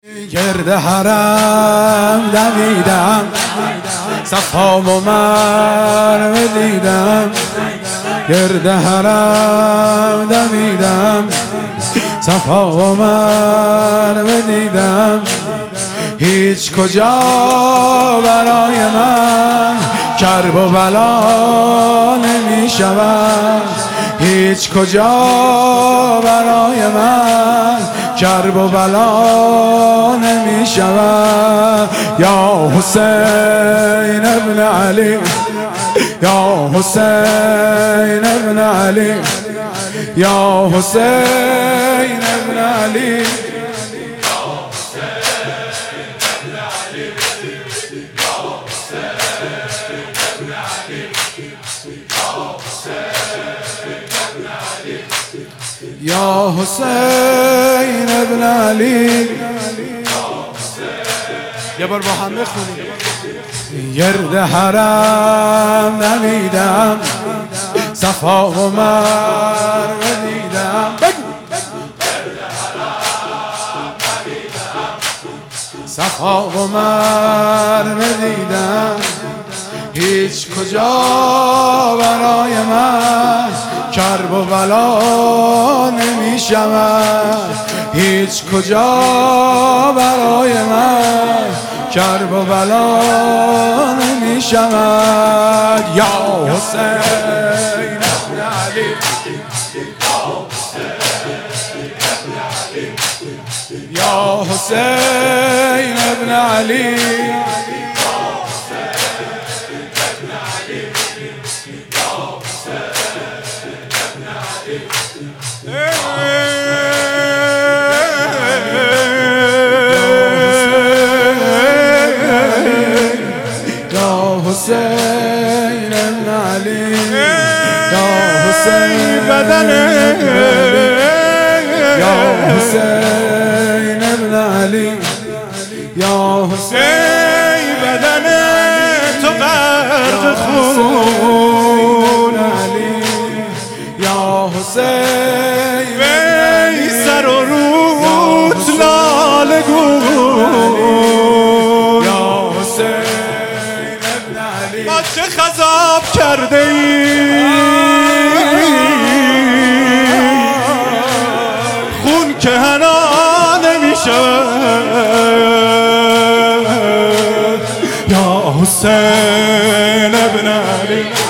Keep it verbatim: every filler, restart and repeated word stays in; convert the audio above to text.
گرد حرم دویدم، صفا و مروه دیدم. گرد حرم دویدم، صفا و مروه دیدم. هیچ کجا برای من کرب و بلا نمی شود. هیچ کجا برای من کرب و بلا نمی شود. یا حسین ابن علی، یا حسین ابن علی، یا حسین ابن علی. یا حسین ابن علی. یه بار با هم بخونیم. گرد حرم نمیدم، صفا و مروه دیدم. صفا و مروه دیدم. هیچ کجا برای من کرب و بلا نمی شود. هیچ کجا برای من کرب و بلا نمی شود. یا حسین ابن علی، یا حسین ابن علی. حسین ابن علی، یا حسین بدنه، یا حسین ابن علی، یا حسین بدنه. تو غرق خون علی، یا حسین وی سر و روت لاله گون. چه خضاب کرده ای خون که حنا نمیشه. یا حسین ابن علی.